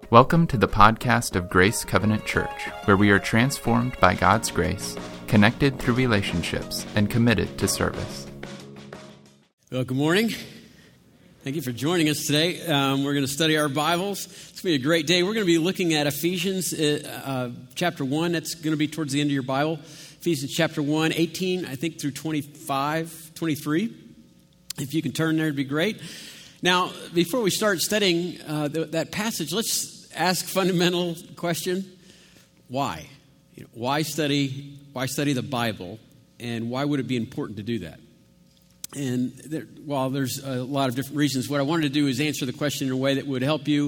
Welcome to the podcast of Grace Covenant Church, where we are transformed by God's grace, connected through relationships, and committed to service. Well, good morning. Thank you for joining us today. We're going to study our Bibles. It's going to be a great day. We're going to be looking at Ephesians chapter 1. That's going to be towards the end of your Bible. Ephesians chapter 1, 18, I think, through 25, 23. If you can turn there, it'd be great. Now, before we start studying that passage, let's ask a fundamental question. Why? Why study the Bible, and why would it be important to do that? And while there's a lot of different reasons, what I wanted to do is answer the question in a way that would help you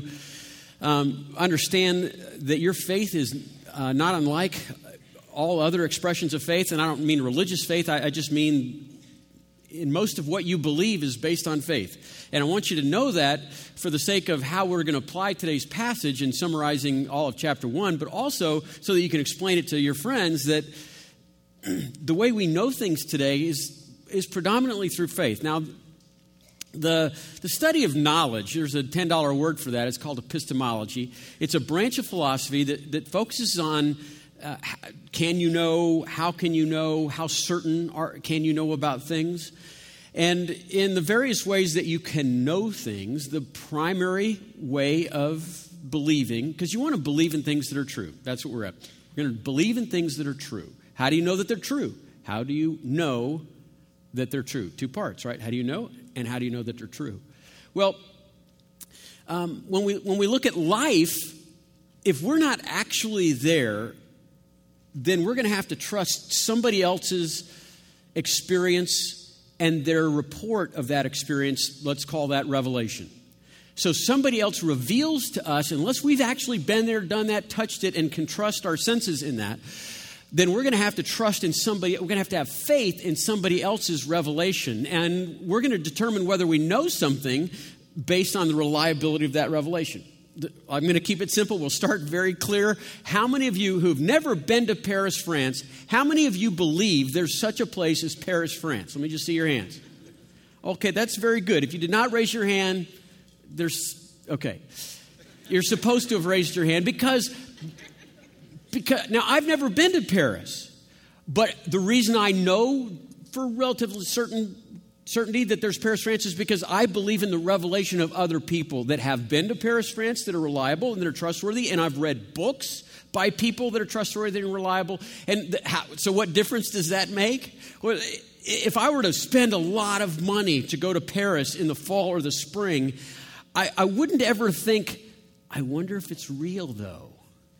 understand that your faith is not unlike all other expressions of faith. And I don't mean religious faith. I just mean in most of what you believe is based on faith. And I want you to know that for the sake of how we're going to apply today's passage in summarizing all of chapter 1, but also so that you can explain it to your friends that the way we know things today is predominantly through faith. Now, the study of knowledge, there's a $10 word for that. It's called epistemology. It's a branch of philosophy that focuses on can you know, how can you know, how certain can you know about things? And in the various ways that you can know things, the primary way of believing, because you want to believe in things that are true. That's what we're at. We're going to believe in things that are true. How do you know that they're true? How do you know that they're true? Two parts, right? How do you know, and how do you know that they're true? Well, when we look at life, if we're not actually there, then we're going to have to trust somebody else's experience and their report of that experience. Let's call that revelation. So somebody else reveals to us, unless we've actually been there, done that, touched it, and can trust our senses in that, then we're going to have to trust in somebody. We're going to have faith in somebody else's revelation. And we're going to determine whether we know something based on the reliability of that revelation. I'm going to keep it simple. We'll start very clear. How many of you who've never been to Paris, France, how many of you believe there's such a place as Paris, France? Let me just see your hands. Okay, that's very good. If you did not raise your hand, okay. You're supposed to have raised your hand because now I've never been to Paris, but the reason I know for relatively certainty that there's Paris, France is because I believe in the revelation of other people that have been to Paris, France, that are reliable and that are trustworthy, and I've read books by people that are trustworthy and reliable. And so what difference does that make? Well, if I were to spend a lot of money to go to Paris in the fall or the spring, I wouldn't ever think, I wonder if it's real though.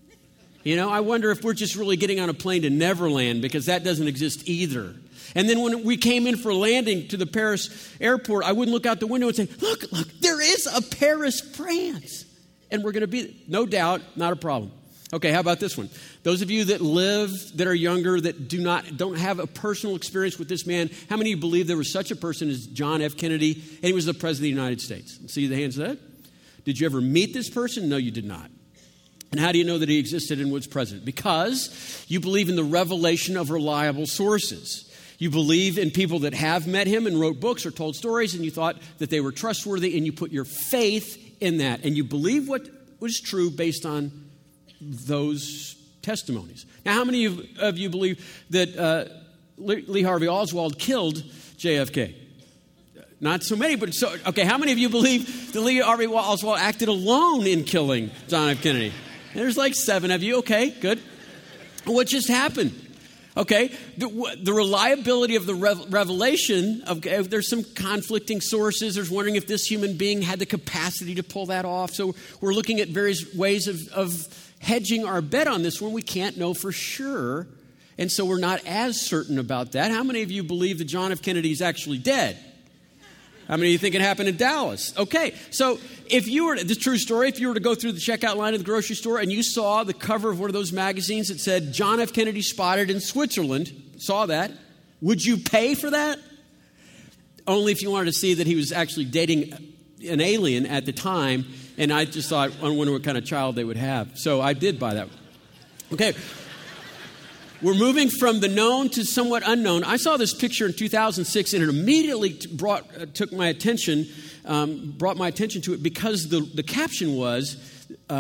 I wonder if we're just really getting on a plane to Neverland, because that doesn't exist either. And then when we came in for landing to the Paris airport, I wouldn't look out the window and say, look, there is a Paris, France. And we're going to be, no doubt, not a problem. Okay, how about this one? Those of you that are younger, that don't have a personal experience with this man, how many of you believe there was such a person as John F. Kennedy, and he was the President of the United States? See the hands of that? Did you ever meet this person? No, you did not. And how do you know that he existed and was president? Because you believe in the revelation of reliable sources. You believe in people that have met him and wrote books or told stories, and you thought that they were trustworthy, and you put your faith in that. And you believe what was true based on those testimonies. Now, how many of you believe that Lee Harvey Oswald killed JFK? Not so many, but okay, how many of you believe that Lee Harvey Oswald acted alone in killing John F. Kennedy? There's like 7 of you. Okay, good. What just happened? Okay, the reliability of the revelation, there's some conflicting sources. There's wondering if this human being had the capacity to pull that off. So we're looking at various ways of hedging our bet on this one. We can't know for sure, and so we're not as certain about that. How many of you believe that John F. Kennedy is actually dead? How many of you think it happened in Dallas? Okay, so the true story, if you were to go through the checkout line at the grocery store and you saw the cover of one of those magazines that said, John F. Kennedy spotted in Switzerland, saw that, would you pay for that? Only if you wanted to see that he was actually dating an alien at the time, and I just thought, I wonder what kind of child they would have. So I did buy that. Okay. We're moving from the known to somewhat unknown. I saw this picture in 2006, and it immediately brought my attention to it because the caption was,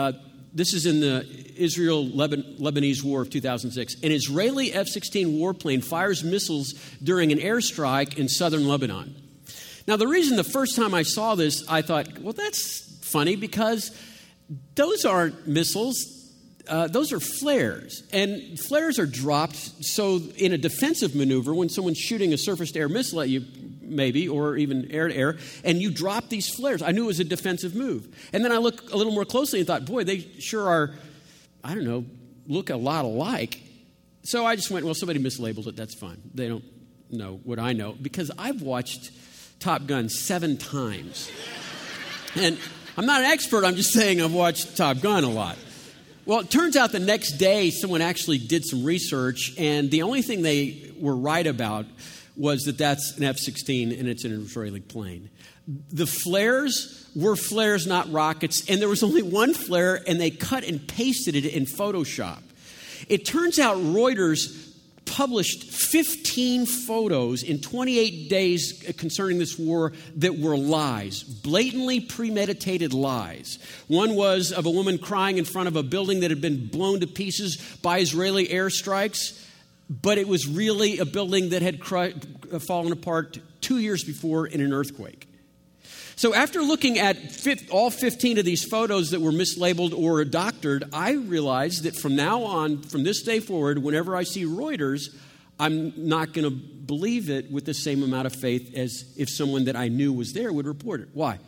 This is in the Israel-Lebanese War of 2006. An Israeli F-16 warplane fires missiles during an airstrike in southern Lebanon. Now, the reason the first time I saw this, I thought, well, that's funny because those aren't missiles. Those are flares. And flares are dropped so in a defensive maneuver, when someone's shooting a surface-to-air missile at you, maybe, or even air-to-air, and you drop these flares. I knew it was a defensive move. And then I looked a little more closely and thought, boy, they sure are, look a lot alike. So I just went, well, somebody mislabeled it. That's fine. They don't know what I know, because I've watched Top Gun 7 times. And I'm not an expert. I'm just saying I've watched Top Gun a lot. Well, it turns out the next day someone actually did some research, and the only thing they were right about was that that's an F-16 and it's an Israeli plane. The flares were flares, not rockets, and there was only one flare, and they cut and pasted it in Photoshop. It turns out Reuters published 15 photos in 28 days concerning this war that were lies, blatantly premeditated lies. One was of a woman crying in front of a building that had been blown to pieces by Israeli airstrikes, but it was really a building that had fallen apart 2 years before in an earthquake. So after looking at all 15 of these photos that were mislabeled or doctored, I realized that from now on, from this day forward, whenever I see Reuters, I'm not going to believe it with the same amount of faith as if someone that I knew was there would report it. Why?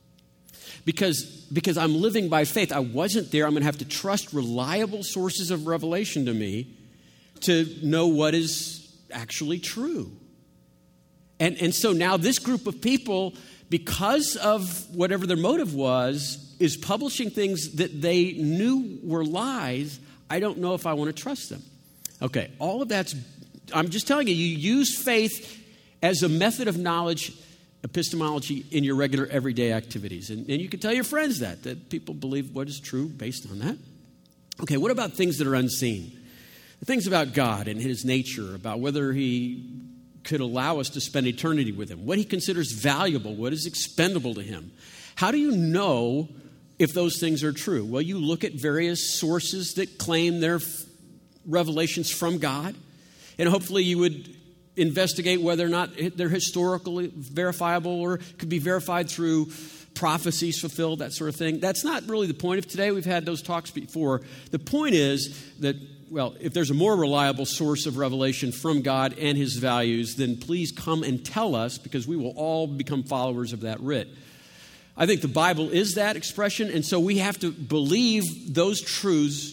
Because I'm living by faith. I wasn't there. I'm going to have to trust reliable sources of revelation to me to know what is actually true. And so now this group of people, because of whatever their motive was, is publishing things that they knew were lies. I don't know if I want to trust them. Okay, all of that's, I'm just telling you, you use faith as a method of knowledge, epistemology, in your regular everyday activities. And you can tell your friends that people believe what is true based on that. Okay, what about things that are unseen? Things about God and his nature, about whether he could allow us to spend eternity with him, what he considers valuable, what is expendable to him. How do you know if those things are true? Well, you look at various sources that claim their revelations from God, and hopefully you would investigate whether or not they're historically verifiable or could be verified through prophecies fulfilled, that sort of thing. That's not really the point of today. We've had those talks before. The point is that, well, if there's a more reliable source of revelation from God and his values, then please come and tell us, because we will all become followers of that writ. I think the Bible is that expression, and so we have to believe those truths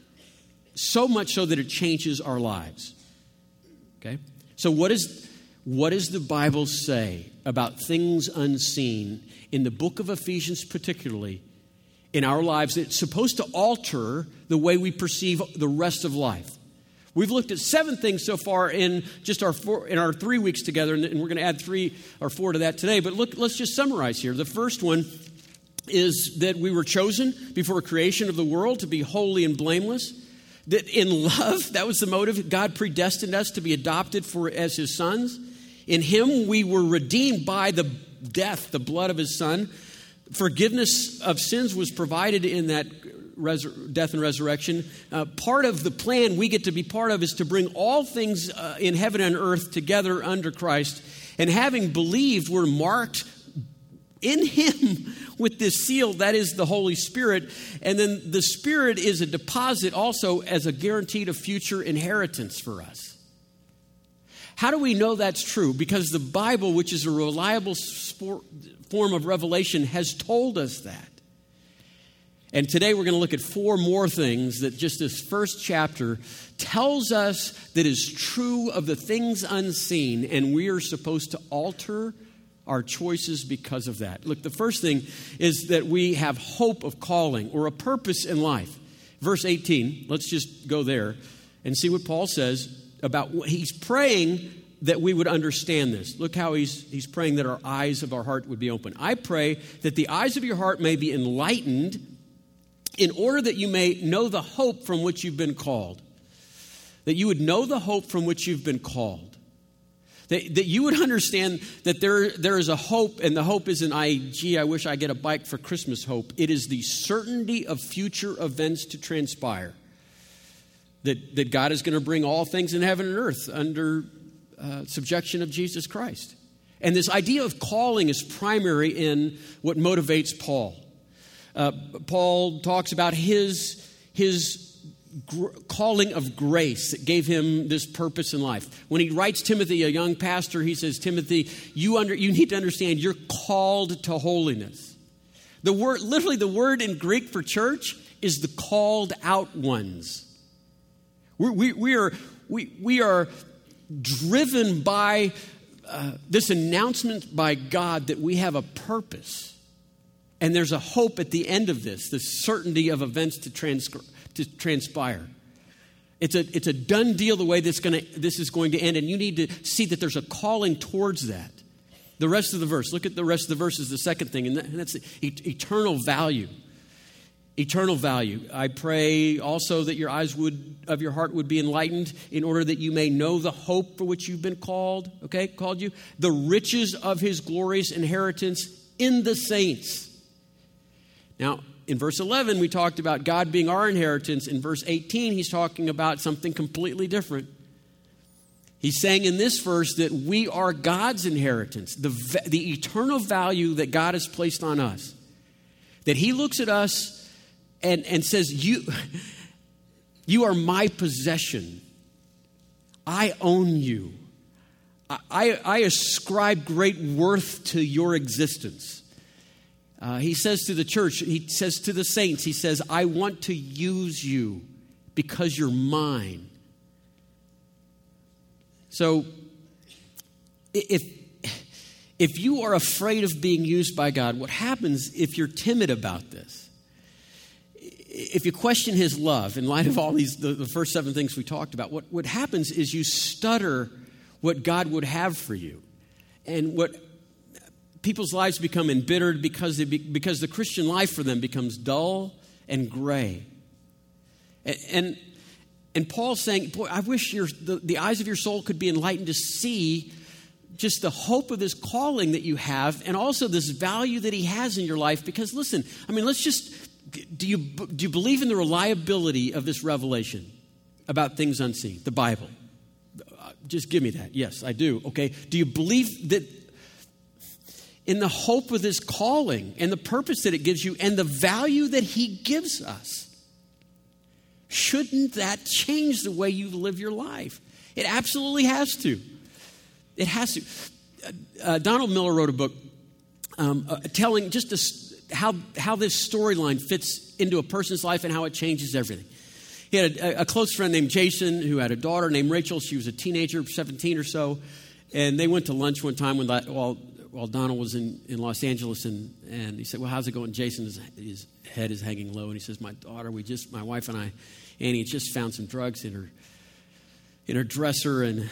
so much so that it changes our lives. Okay? So what does the Bible say about things unseen in the book of Ephesians particularly, in our lives, that's supposed to alter the way we perceive the rest of life? We've looked at 7 things so far in just our 3 weeks together, and we're going to add 3 or 4 to that today. But look, let's just summarize here. The first one is that we were chosen before creation of the world to be holy and blameless. That in love, that was the motive. God predestined us to be adopted as his sons. In him, we were redeemed by the death, the blood of his son. Forgiveness of sins was provided in that death and resurrection. Part of the plan we get to be part of is to bring all things in heaven and earth together under Christ. And having believed, we're marked in him with this seal, that is the Holy Spirit. And then the Spirit is a deposit also as a guaranteed of future inheritance for us. How do we know that's true? Because the Bible, which is a reliable form of revelation, has told us that. And today we're going to look at 4 more things that just this first chapter tells us that is true of the things unseen, and we are supposed to alter our choices because of that. Look, the first thing is that we have hope of calling or a purpose in life. Verse 18, let's just go there and see what Paul says about what he's praying that we would understand this. Look how he's praying that our eyes of our heart would be open. I pray that the eyes of your heart may be enlightened in order that you may know the hope from which you've been called. That you would know the hope from which you've been called. That you would understand that there is a hope, and the hope isn't, I wish I get a bike for Christmas hope. It is the certainty of future events to transpire. That God is going to bring all things in heaven and earth under subjection of Jesus Christ. And this idea of calling is primary in what motivates Paul. Paul talks about his calling of grace that gave him this purpose in life. When he writes Timothy, a young pastor, he says, Timothy, you need to understand you're called to holiness. The word in Greek for church is the called out ones. We are driven by this announcement by God that we have a purpose. And there's a hope at the end of this, the certainty of events to transpire. It's a done deal the way this is going to end, and you need to see that there's a calling towards that. The rest of the verse, look at the rest of the verse is the second thing, and that's eternal value. Eternal value. I pray also that your eyes of your heart would be enlightened in order that you may know the hope for which you've been called you, the riches of his glorious inheritance in the saints. Now, in verse 11, we talked about God being our inheritance. In verse 18, he's talking about something completely different. He's saying in this verse that we are God's inheritance, the eternal value that God has placed on us. That he looks at us and says, you are my possession. I own you. I ascribe great worth to your existence. He says to the church, he says to the saints, he says, I want to use you because you're mine. So if you are afraid of being used by God, what happens if you're timid about this? If you question his love in light of all these, the first 7 things we talked about, what happens is you stutter what God would have for you. And what people's lives become embittered because the Christian life for them becomes dull and gray. And Paul's saying, boy, I wish the eyes of your soul could be enlightened to see just the hope of this calling that you have and also this value that he has in your life. Because listen, do you believe in the reliability of this revelation about things unseen, the Bible? Just give me that. Yes, I do. Okay. Do you believe that in the hope of this calling and the purpose that it gives you and the value that he gives us? Shouldn't that change the way you live your life? It absolutely has to. It has to. Donald Miller wrote a book telling just how this storyline fits into a person's life and how it changes everything. He had a close friend named Jason who had a daughter named Rachel. She was a teenager, 17 or so. And they went to lunch one time while Donald was in Los Angeles. And he said, well, how's it going? Jason, his head is hanging low. And he says, my wife and I, Annie, just found some drugs in her dresser. And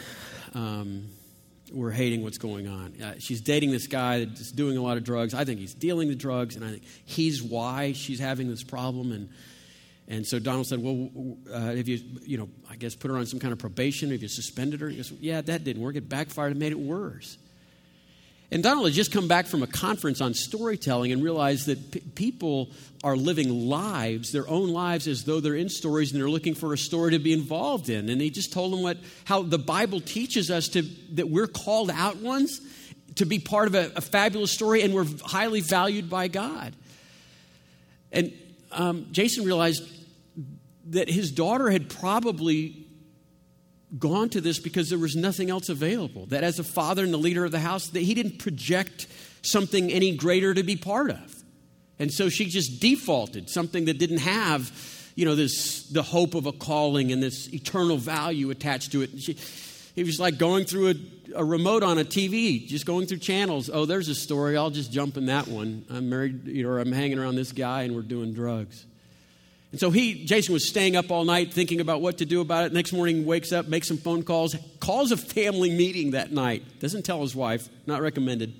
we're hating what's going on. She's dating this guy that's doing a lot of drugs. I think he's dealing the drugs. And I think he's why she's having this problem. And so Donald said, well, have you I guess put her on some kind of probation? Have you suspended her? He goes, yeah, that didn't work. It backfired and made it worse. And Donald had just come back from a conference on storytelling and realized that people are living lives, their own lives, as though they're in stories and they're looking for a story to be involved in. And he just told them how the Bible teaches us that we're called out ones to be part of a fabulous story, and we're highly valued by God. And Jason realized that his daughter had probably gone to this because there was nothing else available. That as a father and the leader of the house, that he didn't project something any greater to be part of. And so she just defaulted, something that didn't have, the hope of a calling and this eternal value attached to it. And it was like going through a remote on a TV, just going through channels. Oh, there's a story. I'll just jump in that one. I'm married, or I'm hanging around this guy and we're doing drugs. And so Jason was staying up all night thinking about what to do about it. Next morning, wakes up, makes some phone calls, calls a family meeting that night. Doesn't tell his wife, not recommended.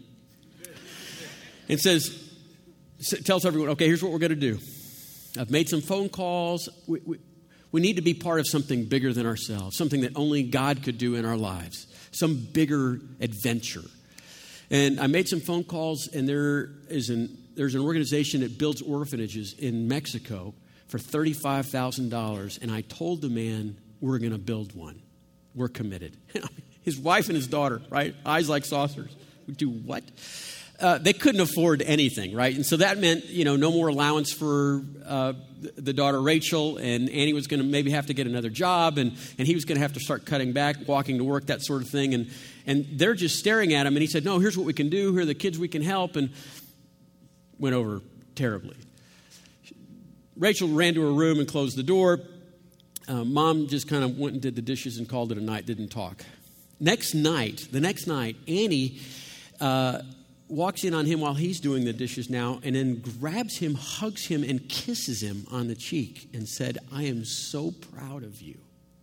And tells everyone, okay, here's what we're going to do. I've made some phone calls. We're We need to be part of something bigger than ourselves, something that only God could do in our lives, some bigger adventure. And I made some phone calls, and there's an organization that builds orphanages in Mexico for $35,000. And I told the man, we're going to build one. We're committed. His wife and his daughter, right? Eyes like saucers. We do what? They couldn't afford anything, right? And so that meant, no more allowance for the daughter Rachel, and Annie was going to maybe have to get another job, and he was going to have to start cutting back, walking to work, that sort of thing. And they're just staring at him, and he said, no, here's what we can do. Here are the kids we can help, and went over terribly. Rachel ran to her room and closed the door. Mom just kind of went and did the dishes and called it a night, didn't talk. The next night, Annie walks in on him while he's doing the dishes now, and then grabs him, hugs him, and kisses him on the cheek and said, I am so proud of you.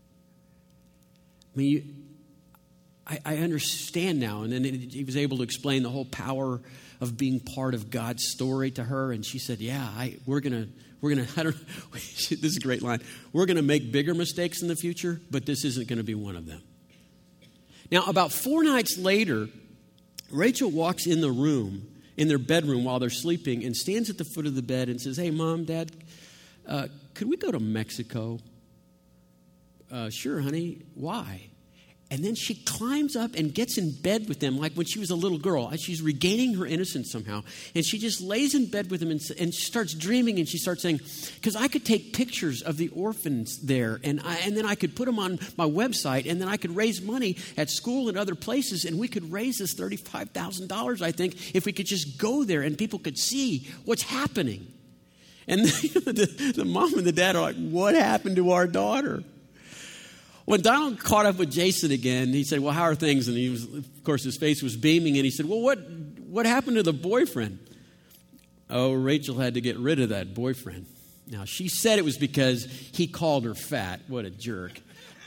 I mean, I understand now. And then he was able to explain the whole power of being part of God's story to her. And she said, yeah, we're going to, I don't know, this is a great line. We're going to make bigger mistakes in the future, but this isn't going to be one of them. Now, about 4 nights later, Rachel walks in the room, in their bedroom while they're sleeping, and stands at the foot of the bed and says, hey, Mom, Dad, could we go to Mexico? Sure, honey. Why? And then she climbs up and gets in bed with them like when she was a little girl. She's regaining her innocence somehow. And she just lays in bed with him and she starts dreaming, and she starts saying, because I could take pictures of the orphans there, and then I could put them on my website, and then I could raise money at school and other places, and we could raise this $35,000, I think, if we could just go there and people could see what's happening. And the mom and the dad are like, what happened to our daughter? When Donald caught up with Jason again, he said, well, how are things? And he was, of course, his face was beaming, and he said, well, what happened to the boyfriend? Oh, Rachel had to get rid of that boyfriend. Now, she said it was because he called her fat. What a jerk.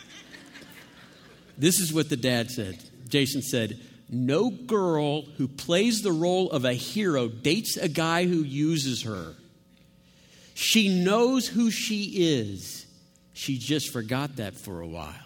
This is what the dad said. Jason said, no girl who plays the role of a hero dates a guy who uses her. She knows who she is. She just forgot that for a while.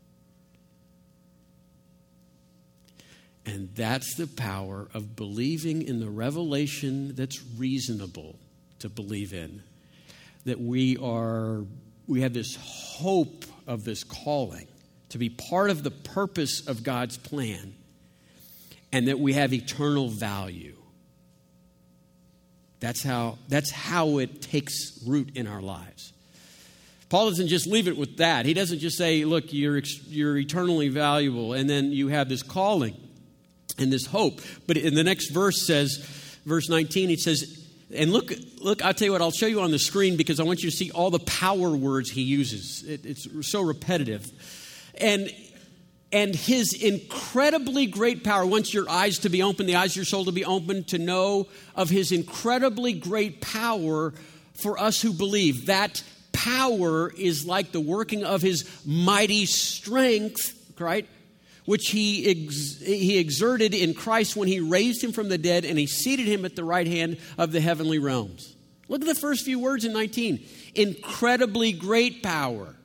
And that's the power of believing in the revelation that's reasonable to believe in. That we have this hope of this calling to be part of the purpose of God's plan, and that we have eternal value. That's how it takes root in our lives. Paul doesn't just leave it with that. He doesn't just say, look, you're eternally valuable, and then you have this calling and this hope. But in the next verse says, verse 19, it says, and look, I'll tell you what, I'll show you on the screen because I want you to see all the power words he uses. It's so repetitive. And his incredibly great power, wants your eyes to be open, the eyes of your soul to be open, to know of his incredibly great power for us who believe. That power is like the working of his mighty strength, right? Which he exerted in Christ when he raised him from the dead and he seated him at the right hand of the heavenly realms. Look at the first few words in 19. Incredibly great power.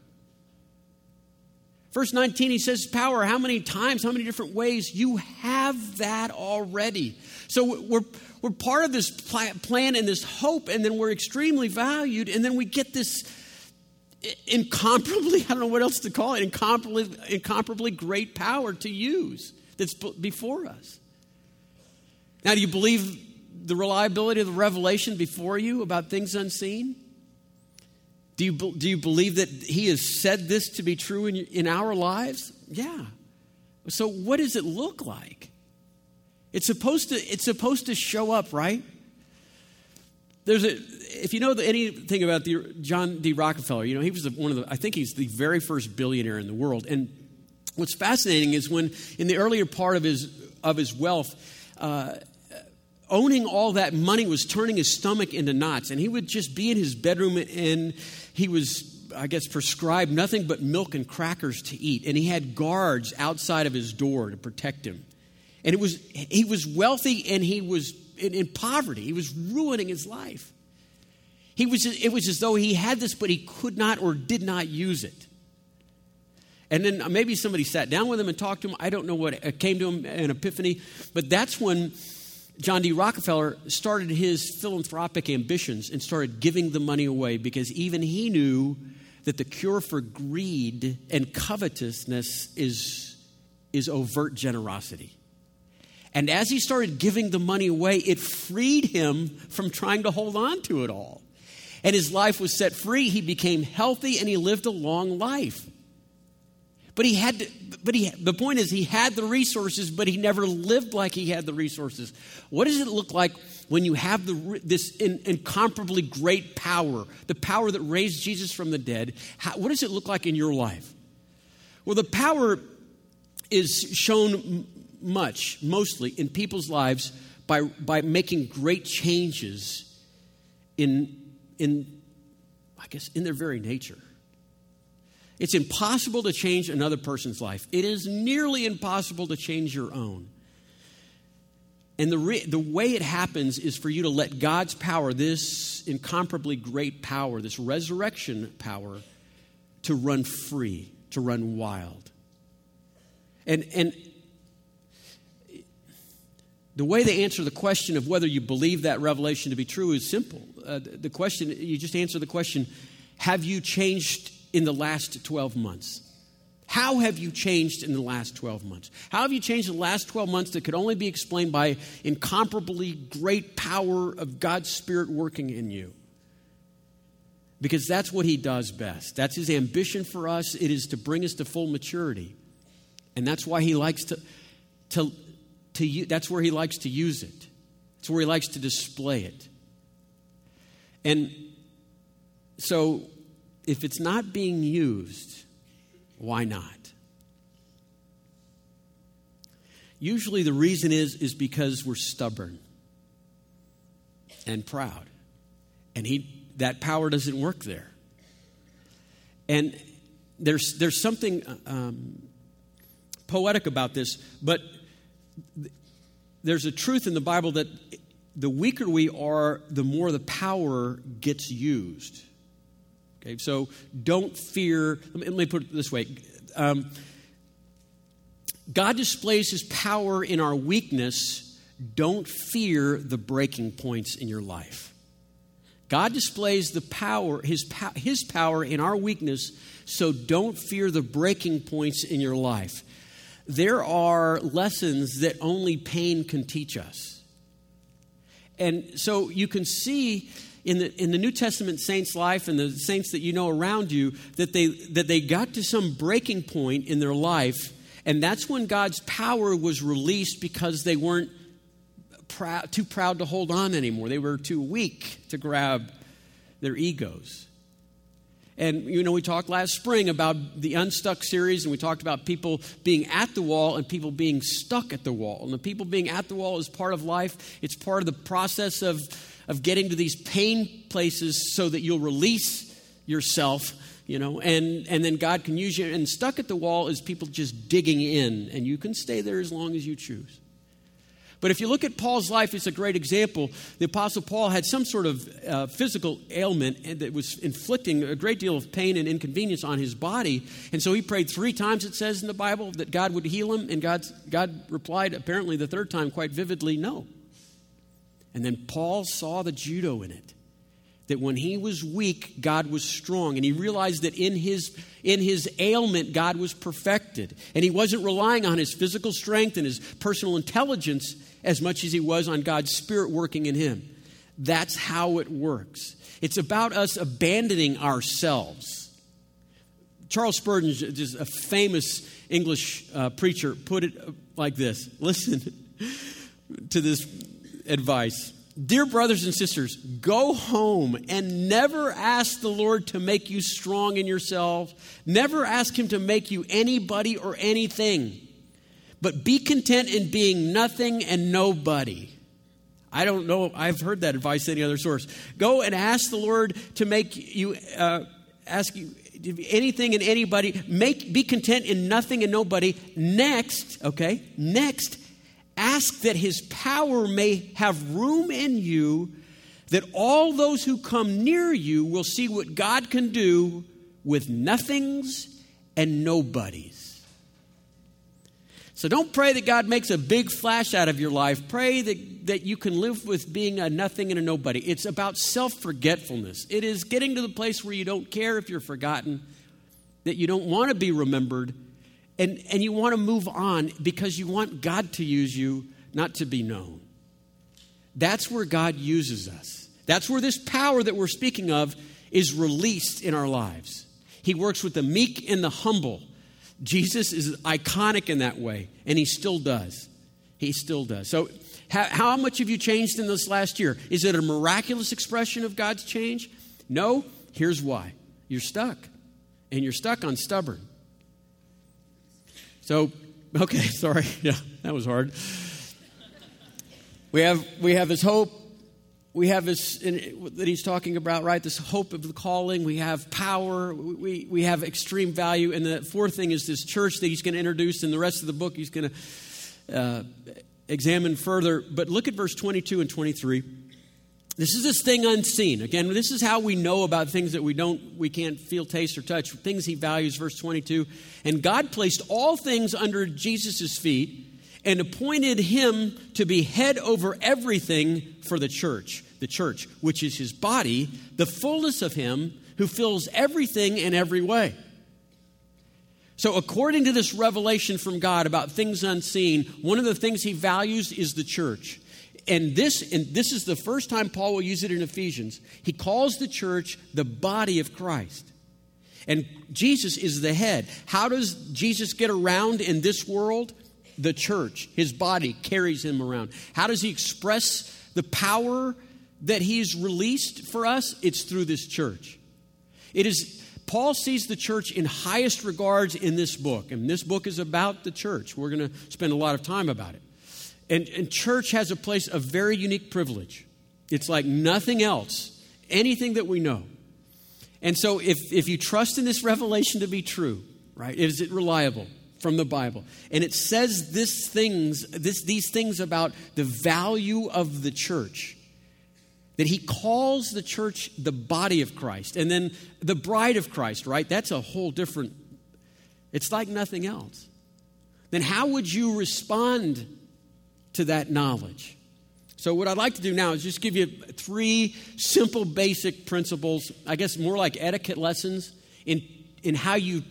Verse 19, he says power. How many times, how many different ways? You have that already. So we're part of this plan and this hope, and then we're extremely valued, and then we get this incomparably, I don't know what else to call it, incomparably great power to use that's before us. Now, do you believe the reliability of the revelation before you about things unseen? Do you believe that he has said this to be true in our lives? Yeah. So what does it look like? It's supposed to show up, right? If you know anything about John D. Rockefeller, he was I think he's the very first billionaire in the world. And what's fascinating is when in the earlier part of his wealth, owning all that money was turning his stomach into knots. And he would just be in his bedroom, and he was, I guess, prescribed nothing but milk and crackers to eat. And he had guards outside of his door to protect him. And he was wealthy, and he was in poverty. He was ruining his life. It was as though he had this, but he could not or did not use it. And then maybe somebody sat down with him and talked to him. I don't know what came to him, an epiphany. But that's when John D. Rockefeller started his philanthropic ambitions and started giving the money away, because even he knew that the cure for greed and covetousness is overt generosity. And as he started giving the money away, it freed him from trying to hold on to it all. And his life was set free. He became healthy and he lived a long life. But the point is, he had the resources, but he never lived like he had the resources. What does it look like when you have this incomparably great power, the power that raised Jesus from the dead? What does it look like in your life? Well, the power is shown mostly in people's lives by making great changes in their very nature. It's impossible to change another person's life. It is nearly impossible to change your own. And the way it happens is for you to let God's power, this incomparably great power, this resurrection power, to run free, to run wild. And the way they answer the question of whether you believe that revelation to be true is simple. You just answer the question, have you changed in the last 12 months? How have you changed in the last 12 months? How have you changed in the last 12 months that could only be explained by incomparably great power of God's Spirit working in you? Because that's what he does best. That's his ambition for us. It is to bring us to full maturity. And that's why he likes that's where he likes to use it. It's where he likes to display it. And so, if it's not being used, why not? Usually the reason is because we're stubborn and proud. And that power doesn't work there. And there's something poetic about this, but there's a truth in the Bible that the weaker we are, the more the power gets used. Okay, so don't fear. Let me put it this way. God displays his power in our weakness. Don't fear the breaking points in your life. God displays the power, his power in our weakness, so don't fear the breaking points in your life. There are lessons that only pain can teach us. And so you can see in the New Testament saints' life and the saints that you know around you that they got to some breaking point in their life, and that's when God's power was released because they weren't too proud to hold on anymore. They were too weak to grab their egos. And, we talked last spring about the Unstuck series, and we talked about people being at the wall and people being stuck at the wall. And the people being at the wall is part of life. It's part of the process of getting to these pain places so that you'll release yourself, and then God can use you. And stuck at the wall is people just digging in, and you can stay there as long as you choose. But if you look at Paul's life, it's a great example. The Apostle Paul had some sort of physical ailment that was inflicting a great deal of pain and inconvenience on his body. And so he prayed 3 times, it says in the Bible, that God would heal him. And God replied, apparently the 3rd time, quite vividly, no. And then Paul saw the judo in it. That when he was weak, God was strong. And he realized that in his ailment, God was perfected. And he wasn't relying on his physical strength and his personal intelligence as much as he was on God's Spirit working in him. That's how it works. It's about us abandoning ourselves. Charles Spurgeon, just a famous English preacher, put it like this. Listen to this advice. Dear brothers and sisters, go home and never ask the Lord to make you strong in yourselves. Never ask him to make you anybody or anything. But be content in being nothing and nobody. I don't know. I've heard that advice any other source. Go and ask the Lord to make you, ask you anything and anybody. Be content in nothing and nobody. Next, ask that his power may have room in you that all those who come near you will see what God can do with nothings and nobodies. So don't pray that God makes a big flash out of your life. Pray that you can live with being a nothing and a nobody. It's about self-forgetfulness. It is getting to the place where you don't care if you're forgotten, that you don't want to be remembered, and you want to move on because you want God to use you, not to be known. That's where God uses us. That's where this power that we're speaking of is released in our lives. He works with the meek and the humble. Jesus is iconic in that way, and he still does. He still does. So how much have you changed in this last year? Is it a miraculous expression of God's change? No. Here's why. You're stuck, and you're stuck on stubborn. So, okay, sorry. Yeah, that was hard. We have this hope. We have this that he's talking about, right? This hope of the calling. We have power. We have extreme value. And the fourth thing is this church that he's going to introduce. In the rest of the book, he's going to examine further. But look at verse 22 and 23. This is this thing unseen. Again, this is how we know about things that we can't feel, taste, or touch. Things he values, verse 22. And God placed all things under Jesus' feet and appointed him to be head over everything for the church, which is his body, the fullness of him who fills everything in every way. So according to this revelation from God about things unseen, one of the things he values is the church. And this is the first time Paul will use it in Ephesians. He calls the church the body of Christ. And Jesus is the head. How does Jesus get around in this world? The church, his body, carries him around. How does he express the power that he's released for us? It's through this church. Paul sees the church in highest regards in this book. And this book is about the church. We're going to spend a lot of time about it. And church has a place of very unique privilege. It's like nothing else, anything that we know. And so if you trust in this revelation to be true, right, is it reliable? From the Bible. And it says these things about the value of the church. That he calls the church the body of Christ. And then the bride of Christ, right? That's a whole different, it's like nothing else. Then how would you respond to that knowledge? So what I'd like to do now is just give you 3 simple basic principles, I guess more like etiquette lessons in how you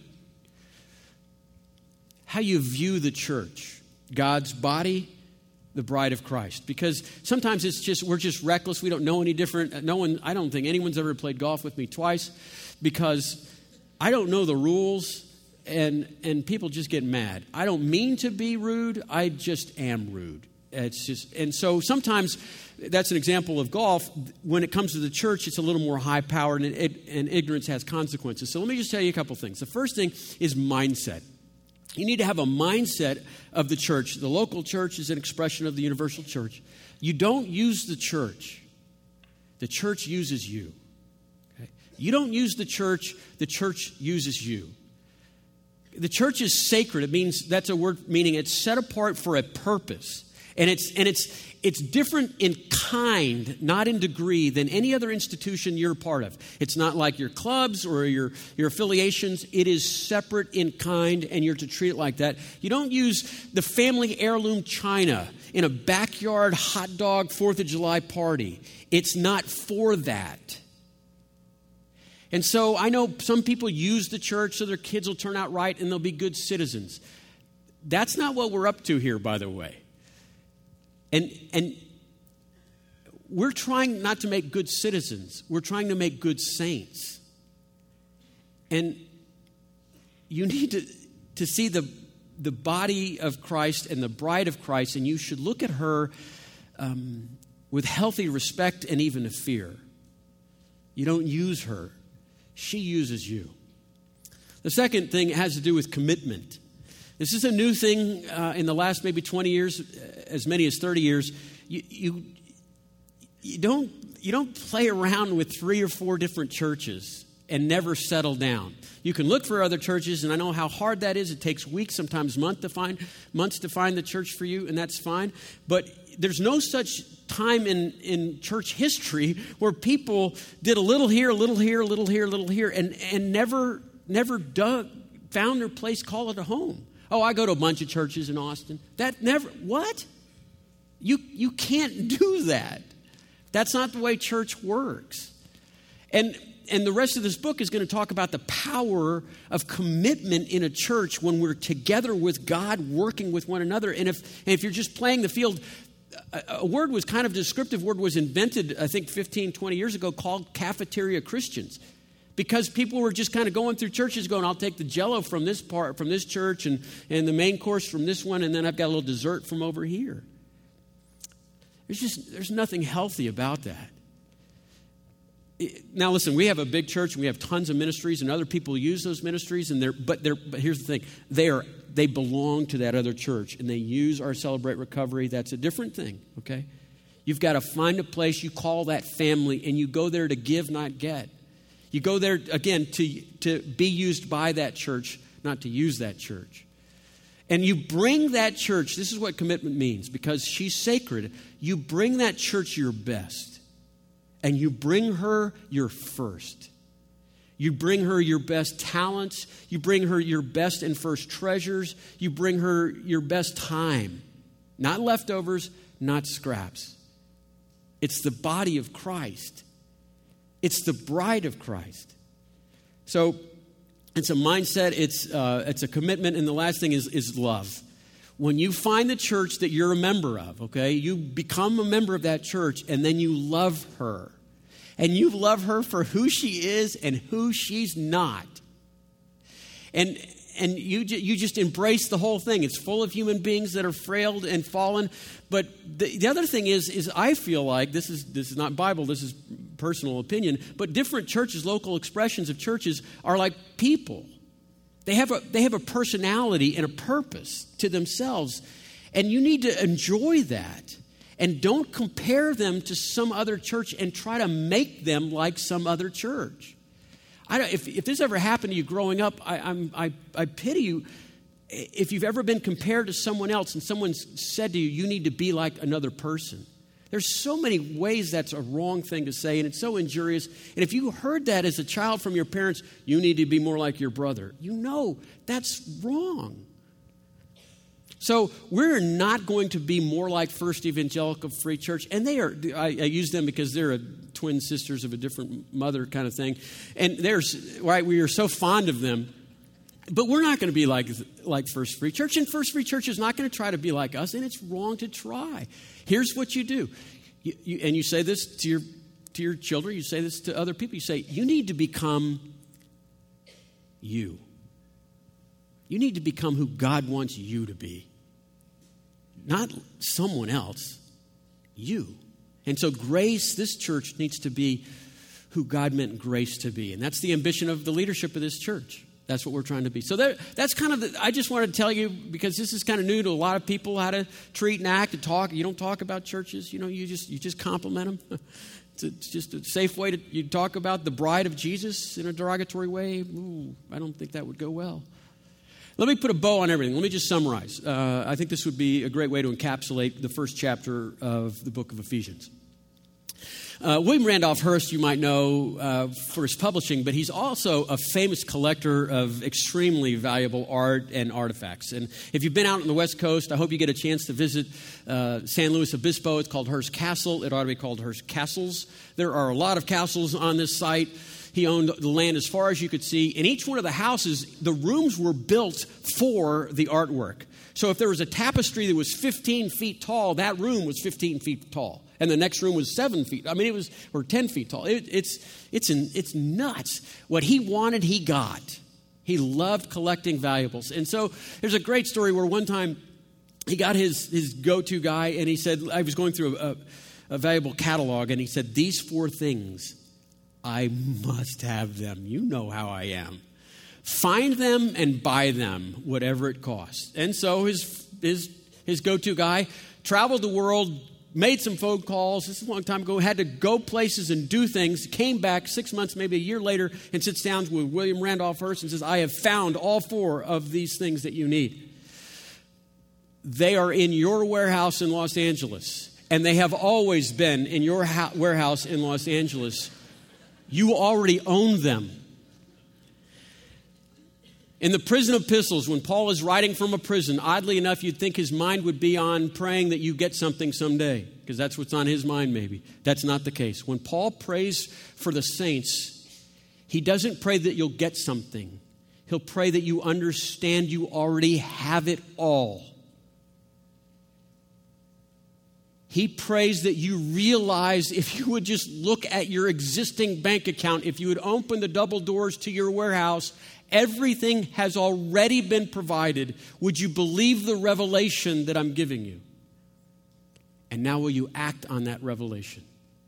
view the church, God's body, the bride of Christ. Because sometimes we're just reckless. We don't know any different. I don't think anyone's ever played golf with me twice because I don't know the rules and people just get mad. I don't mean to be rude. I just am rude. And so sometimes that's an example of golf. When it comes to the church, it's a little more high powered and ignorance has consequences. So let me just tell you a couple things. The first thing is mindset. You need to have a mindset of the church. The local church is an expression of the universal church. You don't use the church. The church uses you. Okay? You don't use the church uses you. The church is sacred. It means, that's a word meaning it's set apart for a purpose. And it's different in kind, not in degree, than any other institution you're a part of. It's not like your clubs or your affiliations. It is separate in kind, and you're to treat it like that. You don't use the family heirloom china in a backyard hot dog 4th of July party. It's not for that. And so I know some people use the church so their kids will turn out right and they'll be good citizens. That's not what we're up to here, by the way. And we're trying not to make good citizens. We're trying to make good saints. And you need to see the body of Christ and the bride of Christ, and you should look at her with healthy respect and even a fear. You don't use her. She uses you. The second thing has to do with commitment. This is a new thing in the last maybe 20 years, as many as 30 years. You don't play around with 3 or 4 different churches and never settle down. You can look for other churches, and I know how hard that is. It takes weeks, sometimes months to find the church for you, and that's fine. But there's no such time in church history where people did a little here, a little here, a little here, a little here, and never found their place, call it a home. Oh, I go to a bunch of churches in Austin. What? You can't do that. That's not the way church works. And the rest of this book is going to talk about the power of commitment in a church when we're together with God, working with one another. And if you're just playing the field, a word was kind of descriptive word was invented, I think 15, 20 years ago, called cafeteria Christians. Because people were just kind of going through churches going, I'll take the Jell-O from this church and the main course from this one, and then I've got a little dessert from over here. There's nothing healthy about that. Now listen, we have a big church and we have tons of ministries and other people use those ministries, but here's the thing. They belong to that other church and they use our Celebrate Recovery. That's a different thing, okay? You've got to find a place you call that family and you go there to give, not get. You go there, again, to be used by that church, not to use that church. And you bring that church, this is what commitment means, because she's sacred. You bring that church your best. And you bring her your first. You bring her your best talents. You bring her your best and first treasures. You bring her your best time. Not leftovers, not scraps. It's the body of Christ. It's the bride of Christ. So it's a mindset, it's a commitment, and the last thing is love. When you find the church that you're a member of, okay, you become a member of that church, and then you love her. And you love her for who she is and who she's not. And you just embrace the whole thing. It's full of human beings that are frail and fallen. But the other thing is I feel like, this is not Bible, this is personal opinion, but different churches, local expressions of churches are like people. They have a personality and a purpose to themselves. And you need to enjoy that. And don't compare them to some other church and try to make them like some other church. If this ever happened to you growing up, I pity you. If you've ever been compared to someone else and someone's said to you, you need to be like another person. There's so many ways that's a wrong thing to say, and it's so injurious. And if you heard that as a child from your parents, you need to be more like your brother. You know that's wrong. So we're not going to be more like First Evangelical Free Church. And they are, I use them because they're twin sisters of a different mother kind of thing. And we are so fond of them. But we're not going to be like First Free Church. And First Free Church is not going to try to be like us. And it's wrong to try. Here's what you do. And you say this to your children. You say this to other people. You say, you need to become you. You need to become who God wants you to be. Not someone else. You. And so Grace, this church, needs to be who God meant Grace to be. And that's the ambition of the leadership of this church. That's what we're trying to be. So that's kind of I just wanted to tell you, because this is kind of new to a lot of people, how to treat and act and talk. You don't talk about churches. You just compliment them. It's just a safe way you talk about the bride of Jesus in a derogatory way. Ooh, I don't think that would go well. Let me put a bow on everything. Let me just summarize. I think this would be a great way to encapsulate the first chapter of the book of Ephesians. William Randolph Hearst, you might know for his publishing, but he's also a famous collector of extremely valuable art and artifacts. And if you've been out on the West Coast, I hope you get a chance to visit San Luis Obispo. It's called Hearst Castle. It ought to be called Hearst Castles. There are a lot of castles on this site. He owned the land as far as you could see. In each one of the houses, the rooms were built for the artwork. So if there was a tapestry that was 15 feet tall, that room was 15 feet tall. And the next room was 7 feet. I mean, it was, or 10 feet tall. It's nuts. What he wanted, he got. He loved collecting valuables. And so there's a great story where one time he got his go-to guy, and he said, I was going through a valuable catalog, and he said, these 4 things, I must have them. You know how I am. Find them and buy them, whatever it costs. And so his go-to guy traveled the world, made some phone calls. This is a long time ago. Had to go places and do things. Came back 6 months, maybe a year later, and sits down with William Randolph Hearst and says, I have found all 4 of these things that you need. they are in your warehouse in Los Angeles, and they have always been in your warehouse in Los Angeles. You already own them. In the prison epistles, when Paul is writing from a prison, oddly enough, you'd think his mind would be on praying that you get something someday, because that's what's on his mind maybe. That's not the case. When Paul prays for the saints, he doesn't pray that you'll get something. He'll pray that you understand you already have it all. He prays that you realize if you would just look at your existing bank account, if you would open the double doors to your warehouse, everything has already been provided. Would you believe the revelation that I'm giving you? And now will you act on that revelation?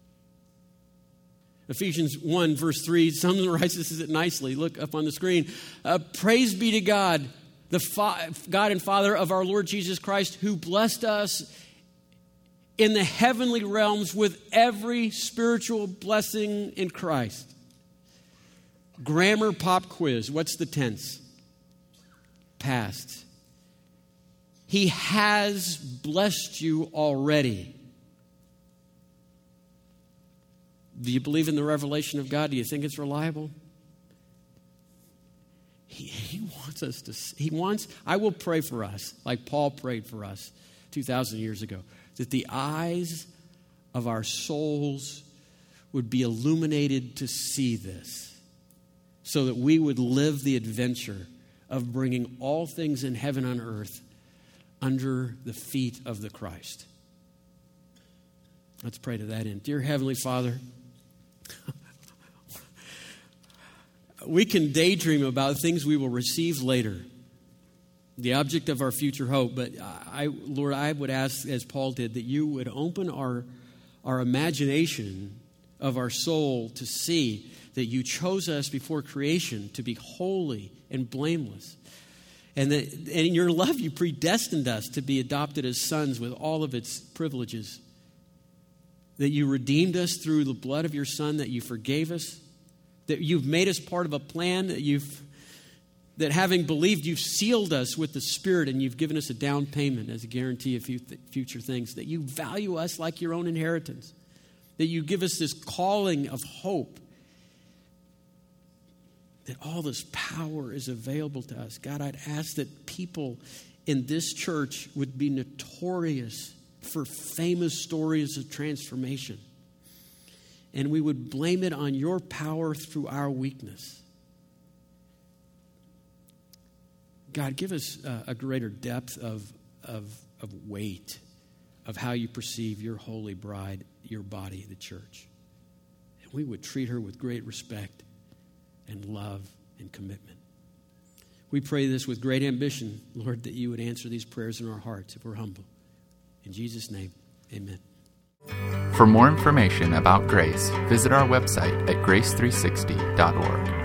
Ephesians 1 verse 3 summarizes it nicely. Look up on the screen. Praise be to God, the God and Father of our Lord Jesus Christ, who blessed us in the heavenly realms with every spiritual blessing in Christ. Grammar pop quiz. What's the tense? Past. He has blessed you already. Do you believe in the revelation of God? Do you think it's reliable? He wants us to, I will pray for us, like Paul prayed for us 2,000 years ago, that the eyes of our souls would be illuminated to see this, so that we would live the adventure of bringing all things in heaven and earth under the feet of the Christ. Let's pray to that end. Dear Heavenly Father, we can daydream about things we will receive later, the object of our future hope. But Lord, I would ask, as Paul did, that you would open our imagination of our soul to see that you chose us before creation to be holy and blameless. And in your love, you predestined us to be adopted as sons with all of its privileges. That you redeemed us through the blood of your Son, that you forgave us, that you've made us part of a plan, that having believed, you've sealed us with the Spirit, and you've given us a down payment as a guarantee of future things, that you value us like your own inheritance, that you give us this calling of hope, that all this power is available to us. God, I'd ask that people in this church would be notorious for famous stories of transformation. And we would blame it on your power through our weakness. God, give us a greater depth of weight of how you perceive your holy bride, your body, the church. And we would treat her with great respect and love and commitment. We pray this with great ambition, Lord, that you would answer these prayers in our hearts if we're humble. In Jesus' name, amen. For more information about Grace, visit our website at grace360.org.